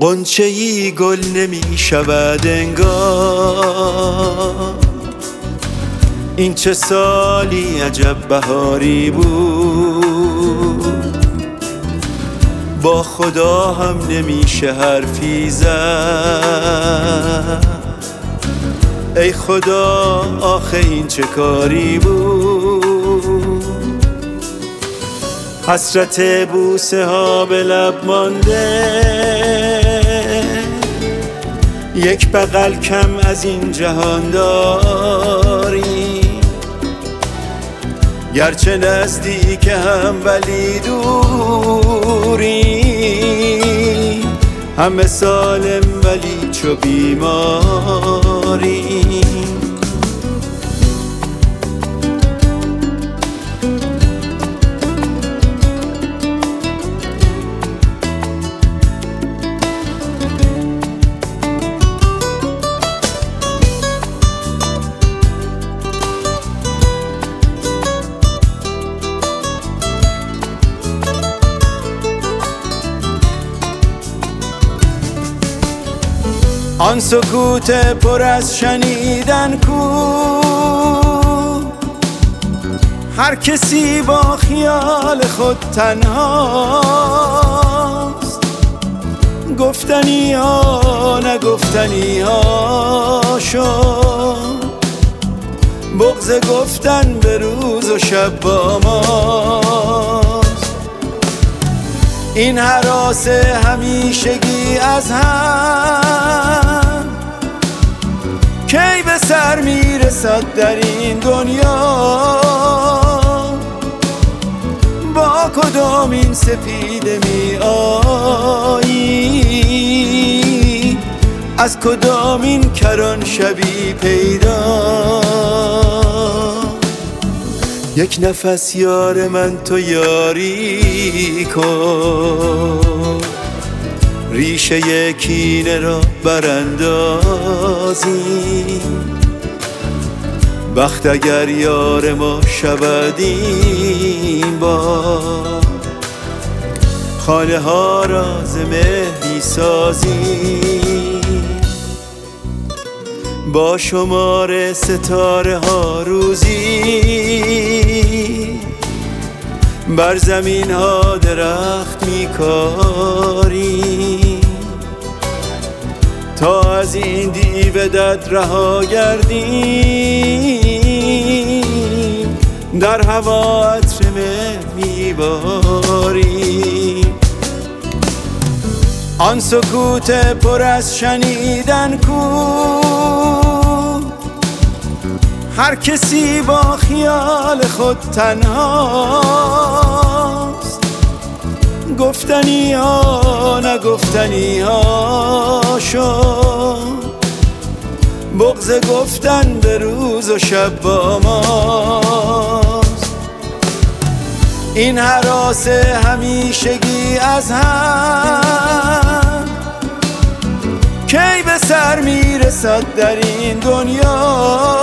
غنچه‌ای گل نمی شود انگار. این چه سالی عجب بهاری بود، با خدا هم نمیشه حرفی زد. ای خدا آخه این چه کاری بود، حسرت بوسه ها به لب مانده، یک بغل کم از این جهان داری. گرچه نزدیک هم ولی دوری، همه سالم ولی چو بیماری. آن سکوت پر از شنیدن کو، هر کسی با خیال خود تنهاست. گفتنی ها نگفتنی ها شد، بغض گفتن به روز و شب با ماست. این هراس همیشگی از هم کی به سر میرسد در این دنیا؟ با کدام این سپیده می آیی، از کدام این کران شبی پیدا؟ یک نفس یار من تو یاری کن، ریشه کینه را براندازی. بخت اگر یار ما شود این بار، خانه ها را ز مهری سازی. با شمار ستاره ها روزی، بر زمین ها درخت میکاری. تا از این دیو دد رها گردیم، در هوا عطر مه میباری. آن سکوت پر از شنیدن کو، هر کسی با خیال خود تنهاست. گفتنی ها نگفتنی ها شد، بغض گفتن به روز و شب با ماست. این هراس همیشگی از هم کی به سر میرسد در این دنیا؟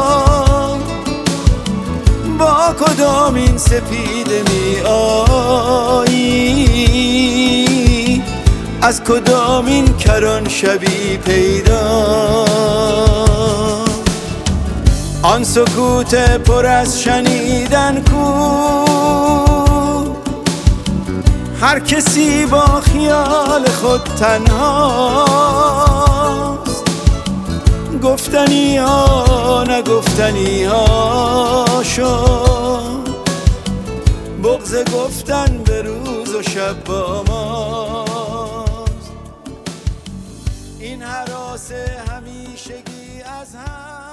با کدام این سپیده می آیی، از کدام این کران شبی پیدا؟ آن سکوت پر از شنیدن کو، هر کسی با خیال خود تنهاست. گفتنی ها نگفتنی ها شد، بغض گفتن به روز و شب با ماست. این هراس همیشگی از هم